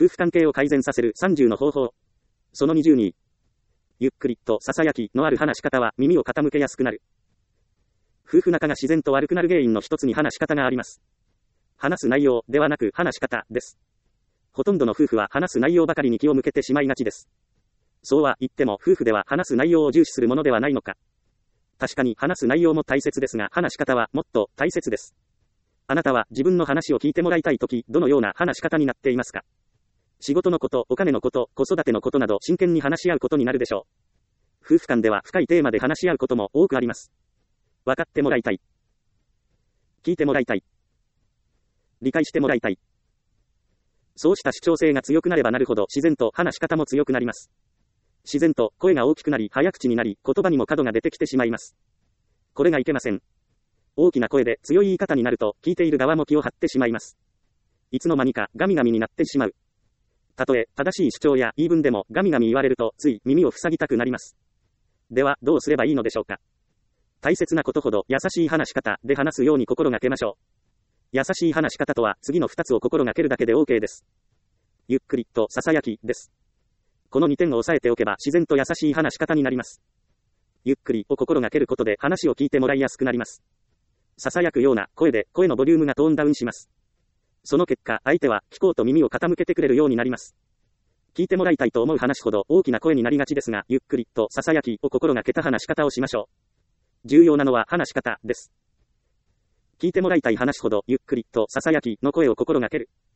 夫婦関係を改善させる30の方法。その20に、ゆっくりと囁きのある話し方は耳を傾けやすくなる。夫婦仲が自然と悪くなる原因の一つに話し方があります。話す内容ではなく話し方です。ほとんどの夫婦は話す内容ばかりに気を向けてしまいがちです。そうは言っても夫婦では話す内容を重視するものではないのか。確かに話す内容も大切ですが話し方はもっと大切です。あなたは自分の話を聞いてもらいたいときどのような話し方になっていますか？仕事のこと、お金のこと、子育てのことなど真剣に話し合うことになるでしょう。夫婦間では深いテーマで話し合うことも多くあります。分かってもらいたい。聞いてもらいたい。理解してもらいたい。そうした主張性が強くなればなるほど自然と話し方も強くなります。自然と声が大きくなり早口になり言葉にも角が出てきてしまいます。これがいけません。大きな声で強い言い方になると聞いている側も気を張ってしまいます。いつの間にかガミガミになってしまう。たとえ正しい主張や言い分でもガミガミ言われるとつい耳を塞ぎたくなります。ではどうすればいいのでしょうか。大切なことほど優しい話し方で話すように心がけましょう。優しい話し方とは次の2つを心がけるだけで OK です。ゆっくりと囁きです。この2点を押さえておけば自然と優しい話し方になります。ゆっくりを心がけることで話を聞いてもらいやすくなります。囁くような声で声のボリュームがトーンダウンします。その結果、相手は聞こうと耳を傾けてくれるようになります。聞いてもらいたいと思う話ほど大きな声になりがちですが、ゆっくりと囁きを心がけた話し方をしましょう。重要なのは話し方です。聞いてもらいたい話ほどゆっくりと囁きの声を心がける。